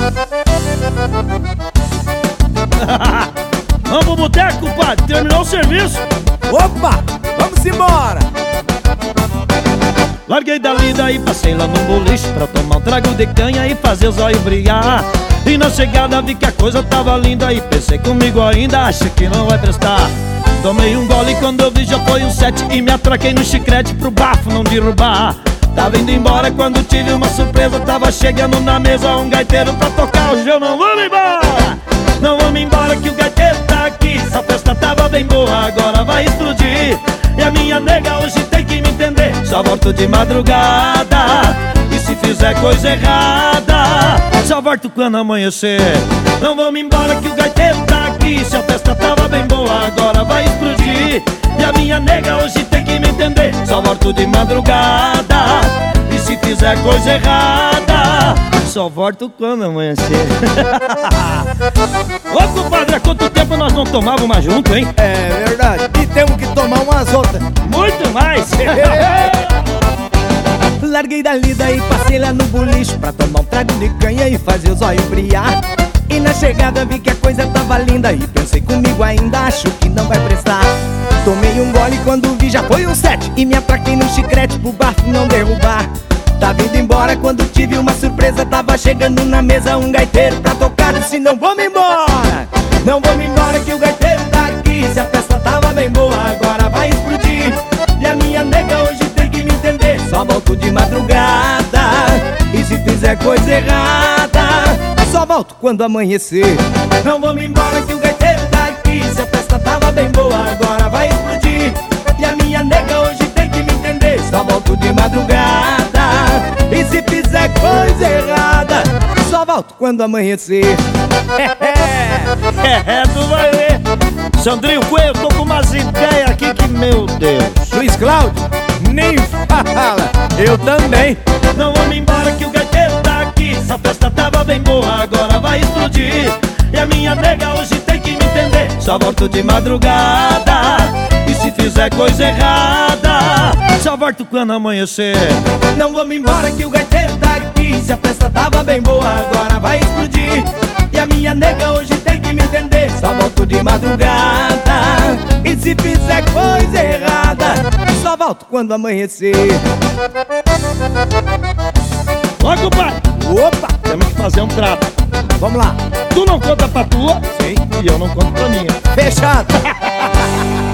Vamos pro boteco, padre, terminou o serviço. Opa, vamos embora. Larguei da lida e passei lá no boliche pra tomar um trago de canha e fazer os olhos brilhar. E na chegada vi que a coisa tava linda e pensei comigo ainda, acho que não vai prestar. Tomei um gole e quando eu vi já foi um 7 e me atraquei no chiclete pro bafo não derrubar. Tava indo embora quando tive uma surpresa, tava chegando na mesa um gaiteiro pra tocar. Hoje eu não vou me embora, não vou me embora que o gaiteiro tá aqui. Essa festa tava bem boa, agora vai explodir. E a minha nega hoje tem que me entender, só volto de madrugada. E se fizer coisa errada, só volto quando amanhecer. Não vou me embora que o gaiteiro tá aqui. Se a festa tava bem boa, agora vai explodir. E a minha nega hoje tem que me entender, só volto de madrugada. E se fizer coisa errada, só volto quando amanhecer. Ô compadre, há quanto tempo nós não tomávamos junto, hein? É verdade, e temos que tomar umas outras. Muito mais. Larguei da lida e passei lá no boliche pra tomar um trago de canha e fazer os olhos brilhar. E na chegada vi que a coisa tava linda e pensei comigo ainda, acho que não vai prestar. Tomei um gole quando vi já foi um 7 e me atraquei no chiclete pro bafo não derrubar. Tava indo embora quando tive uma surpresa, tava chegando na mesa um gaiteiro pra tocar. Disse não vou me embora, não vou me embora que o gaiteiro tá aqui. Se a festa tava bem boa, agora vai explodir. E a minha nega hoje tem que me entender, só volto de madrugada. E se fizer coisa errada, só volto quando amanhecer. Não vou me embora que o gaiteiro tá aqui. Se a festa tava bem boa, agora vai explodir. E a minha nega hoje tem que me entender, só volto de madrugada. E se fizer coisa errada, só volto quando amanhecer. Tu vai ver. Sandrinho Coelho, eu tô com umas ideias aqui que, meu Deus. Luiz Cláudio, nem fala, eu também. Não vou me embora que o gaiteiro tá aqui. Essa festa tava bem boa, agora vai explodir. E a minha nega hoje tem que me entender, só volto de madrugada. E se fizer coisa errada, só volto quando amanhecer. Não vou me embora que o gaiteiro tá aqui. Se a festa tava bem boa, agora vai explodir. E a minha nega hoje tem que me entender, só volto de madrugada. E se fizer coisa errada, só volto quando amanhecer. Ó, compadre, Opa, temos que fazer um trato. vamos lá. Tu não conta pra tua, Sim. e eu não conto pra minha. Fechado.